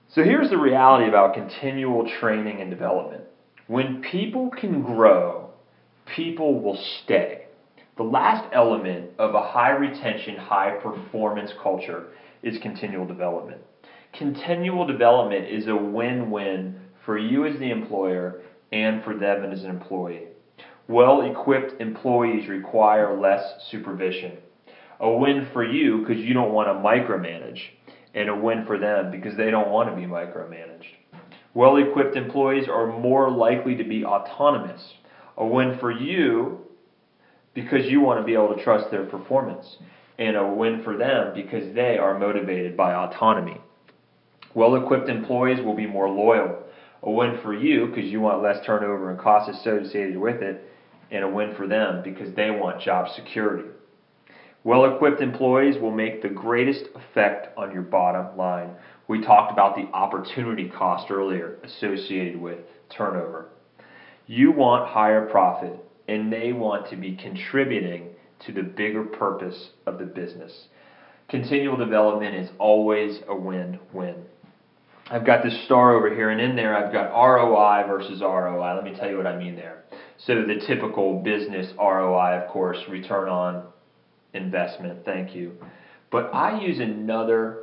So here's the reality about continual training and development. When people can grow, people will stay. The last element of a high retention, high performance culture is continual development. Continual development is a win-win for you as the employer and for them as an employee. Well-equipped employees require less supervision. A win for you because you don't want to micromanage, and a win for them because they don't want to be micromanaged. Well-equipped employees are more likely to be autonomous. A win for you because you want to be able to trust their performance, and a win for them because they are motivated by autonomy. Well-equipped employees will be more loyal. A win for you because you want less turnover and costs associated with it, and a win for them because they want job security. Well-equipped employees will make the greatest effect on your bottom line. We talked about the opportunity cost earlier associated with turnover. You want higher profit, and they want to be contributing to the bigger purpose of the business. Continual development is always a win-win. I've got this star over here, and in there I've got ROI versus ROI. Let me tell you what I mean there. So the typical business ROI, of course, return on investment, thank you. But I use another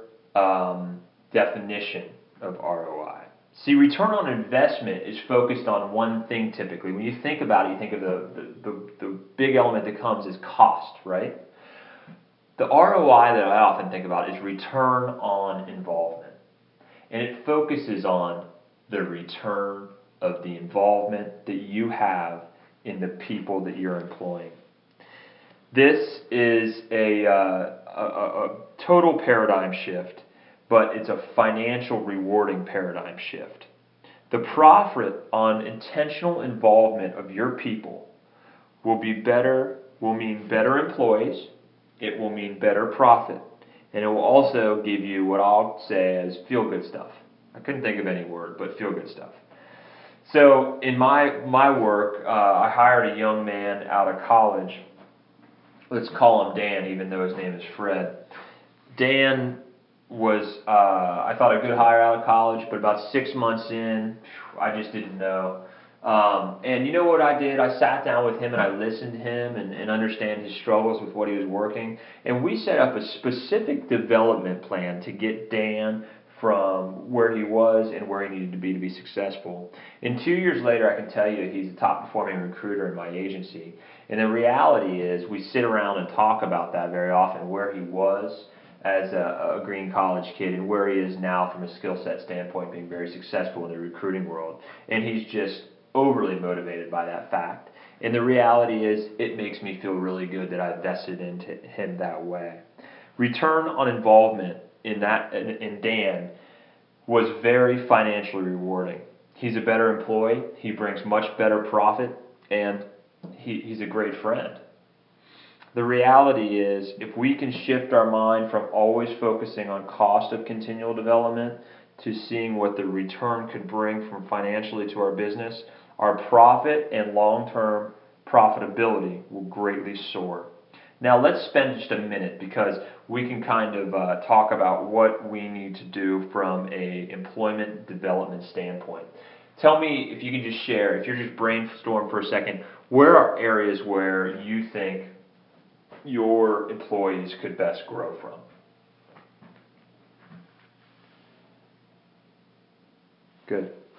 definition of ROI. See, return on investment is focused on one thing typically. When you think about it, you think of the big element that comes is cost, right? The ROI that I often think about is return on involvement. And it focuses on the return of the involvement that you have in the people that you're employing. This is a total paradigm shift, but it's a financial rewarding paradigm shift. The profit on intentional involvement of your people will mean better employees, it will mean better profit, and it will also give you what I'll say as feel-good stuff. I couldn't think of any word, but feel-good stuff. So in my work, I hired a young man out of college. Let's call him Dan, even though his name is Fred. Dan was, I thought, a good hire out of college, but about 6 months in, I just didn't know. And you know what I did? I sat down with him and I listened to him and understand his struggles with what he was working. And we set up a specific development plan to get Dan from where he was and where he needed to be successful. And 2 years later, I can tell you he's a top performing recruiter in my agency. And the reality is we sit around and talk about that very often, where he was as a green college kid and where he is now from a skill set standpoint, being very successful in the recruiting world. And he's just overly motivated by that fact. And the reality is it makes me feel really good that I invested into him that way. Return on involvement in Dan was very financially rewarding. He's a better employee, he brings much better profit, and he's a great friend. The reality is, if we can shift our mind from always focusing on cost of continual development to seeing what the return could bring from financially to our business, our profit and long-term profitability will greatly soar. Now let's spend just a minute because we can kind of talk about what we need to do from a employment development standpoint. Tell me, if you can just share, if you're just brainstorm for a second, where are areas where you think your employees could best grow from? Good.